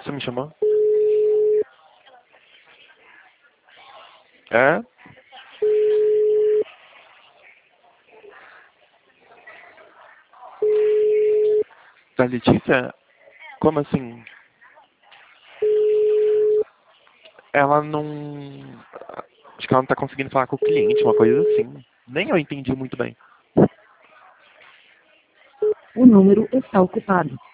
Você me chamou? É? Da Letícia? Como assim? Ela não... Acho que ela não tá conseguindo falar com o cliente, uma coisa assim. Nem eu entendi muito bem. O número está ocupado.